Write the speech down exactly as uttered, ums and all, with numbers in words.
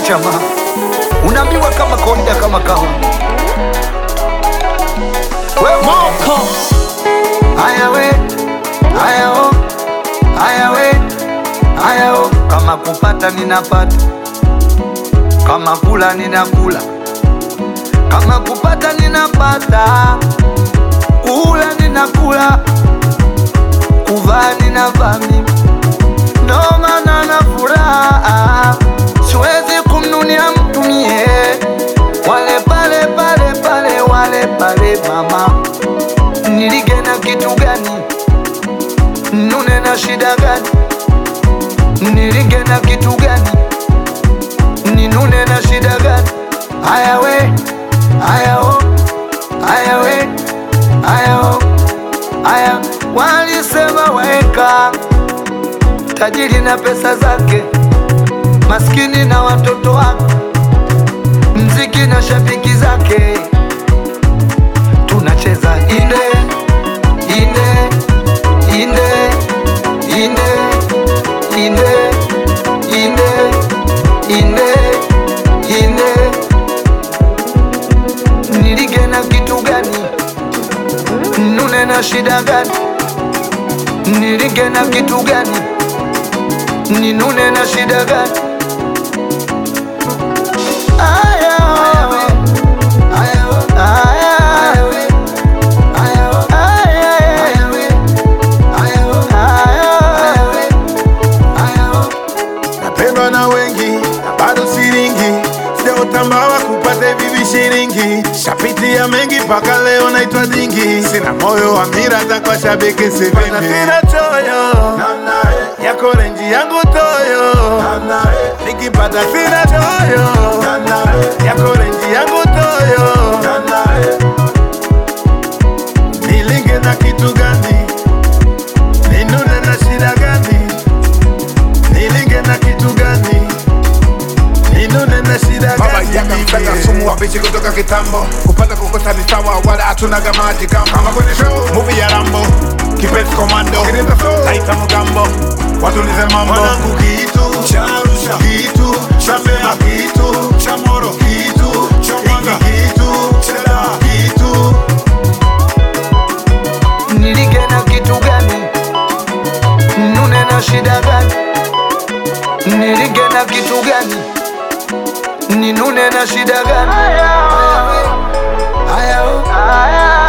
chama, unaambiwa kama kawaida kama kawa Moko. Aya we, aya o, aya we, aya o. Kama kupata ninapata, kama kula ninakula, kama kupata ninapata, kula ninakula, kuvaa ninavaa mimi, ndo maana na furaha, siwezi kumnunia mtu mie, wale pale pale pale wale pale mama. Nilige na kitu gani? Nune na shida gani? Nilige na kitu gani? Ninune na shida gani? Aya we, aya o, aya we, aya o, aya. Walisema waeka tajiri na pesa zake, maskini na watoto wake, mziki na shabiki zake. Tunacheza inde inde inde inde inde inde inde inde. Nilige na kitu gani? Nune na shida gani? Nilige na kitu gani? Ninune na shida gani? Aya na wengi bado siringi, sijaotambawa kupata bibi shiringi, shapitia mengi paka leo naitwa dingi, sina moyo wa mira za kwa shabiki sipendi, sina choyo yako renji yangu toyo, nikipata sina choyo yako renji yangu toyo. Nilinge na kitu gani? Ninune na shida gani? Nilinge na kitu gani? Ninune na shida gani? Baba yaka mpenda sumu wa bichi kutoka kitambo, kupata kukosa ni sawa wala hatuna gamaji kama kama kwenye show movie ya Rambo, kipenzi komando laita mugambo, watu nize mambo wanangu kitu cha Arusha, kitu cha Mbeya, kitu cha Moro, kitu cha Mwanga, kitu cha Dar, kitu. Nilige na kitu gani? Nune na shida gani? Nilige na kitu gani? Ninune na shida gani? Aya we, aya o, aya